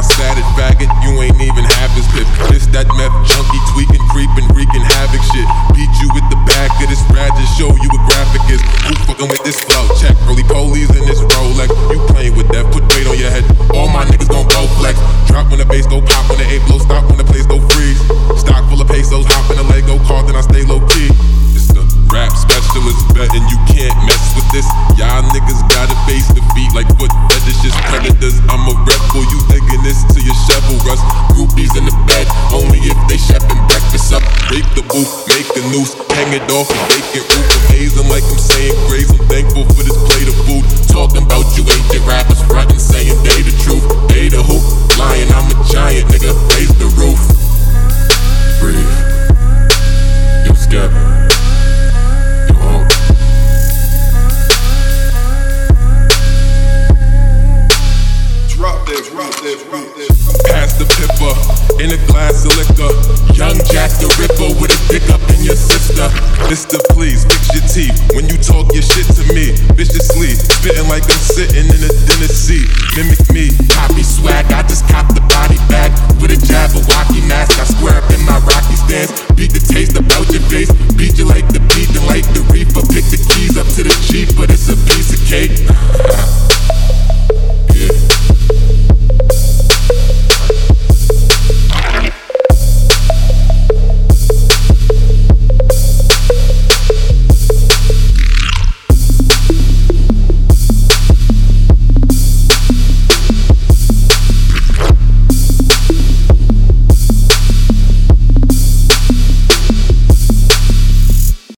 static faggot, you ain't even half as hip. This that meth junkie, tweaking, creeping, wreaking havoc shit. Beat you with the back of this rad, just show you what graphic is. Who fucking with this flow? Check early police in this Rolex. You playing with that, put weight on your head. All my niggas gon' go flex. Drop when the bass go pop, when the 8 blow stop, when the place go freeze. Stock full of pesos, hop in a Lego car, then I stay low key. It's the rap specialist, betting you can't mess with this. Y'all niggas gotta face defeat like foot fetishes, predators. I'm a rebel, you digging this to your shovel rust. Groupies in the bed, only if they chefing breakfast up. Rape the booth, make a noose, hang it off a vacant roof. Amazing like I'm saying grace, I'm thankful for this plate of food. Talking about you ain't the rappers, frontin' saying they the truth. They the who? Lying, I'm a giant, nigga, raise the roof. Breathe. Yo, Skep. Yo, Hulk. Pass the pipper in a glass of liquor. Young Jack the Ripper with a dick up in your sister. Mister, please fix your teeth when you talk your shit to me. Viciously, spitting like I'm sitting in a dinner seat. Mimic me, copy swag. I just cop the body bag with a Jabberwocky mask. I square up in my Rocky stance. Beat the taste about your face. Beat you like the